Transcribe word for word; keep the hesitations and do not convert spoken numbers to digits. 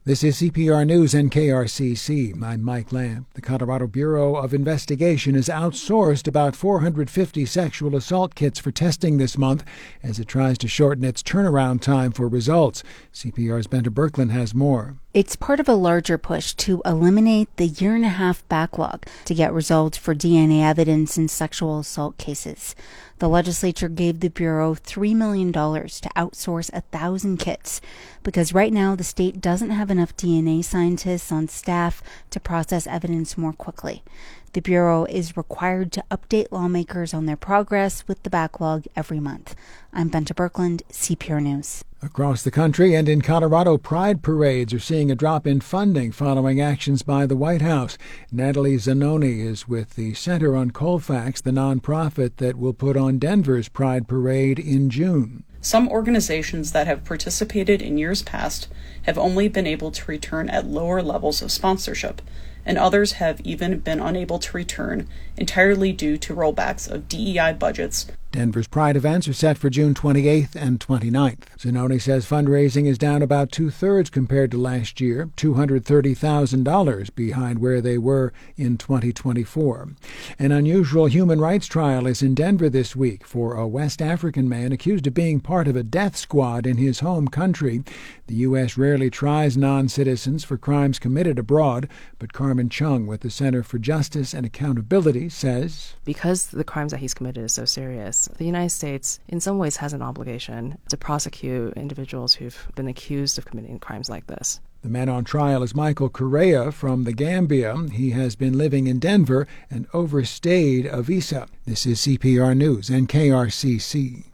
This is C P R News and K R C C. I'm Mike Lamb. The Colorado Bureau of Investigation has outsourced about four hundred fifty sexual assault kits for testing this month as it tries to shorten its turnaround time for results. C P R's Benta Birkeland has more. It's part of a larger push to eliminate the year-and-a-half backlog to get results for D N A evidence in sexual assault cases. The legislature gave the Bureau three million dollars to outsource one thousand kits because right now the state doesn't have enough D N A scientists on staff to process evidence more quickly. The Bureau is required to update lawmakers on their progress with the backlog every month. I'm Benta Birkeland, C P R News. Across the country and in Colorado, pride parades are seeing a drop in funding following actions by the White House. Natalie Zanoni is with the Center on Colfax, the nonprofit that will put on Denver's Pride Parade in June. Some organizations that have participated in years past have only been able to return at lower levels of sponsorship, and others have even been unable to return entirely due to rollbacks of D E I budgets. Denver's Pride events are set for June twenty-eighth and twenty-ninth. Zanoni says fundraising is down about two-thirds compared to last year, two hundred thirty thousand dollars behind where they were in twenty twenty-four. An unusual human rights trial is in Denver this week for a West African man accused of being part of a death squad in his home country. The U S rarely tries non-citizens for crimes committed abroad, but Carmen Chung with the Center for Justice and Accountability says, because the crimes that he's committed is so serious, the United States in some ways has an obligation to prosecute individuals who've been accused of committing crimes like this. The man on trial is Michael Correa from the Gambia. He has been living in Denver and overstayed a visa. This is C P R News and K R C C.